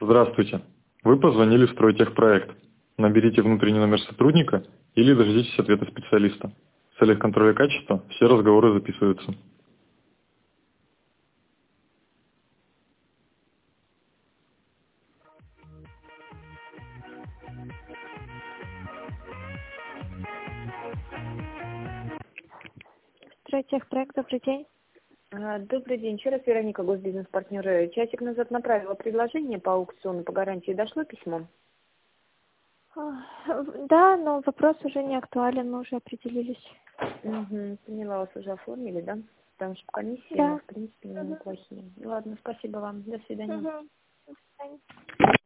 Здравствуйте. Вы позвонили в Стройтехпроект. Наберите внутренний номер сотрудника или дождитесь ответа специалиста. В целях контроля качества все разговоры записываются. Стройтехпроект, добрый день. Добрый день. Еще раз Вероника, госбизнес-партнер. Часик назад направила предложение по аукциону по гарантии. Дошло письмо? Да, но вопрос уже не актуален, мы уже определились. Угу. Поняла, вас уже оформили, да? Потому что комиссия, Да. в принципе, неплохие. Ладно, спасибо вам. До свидания. До свидания.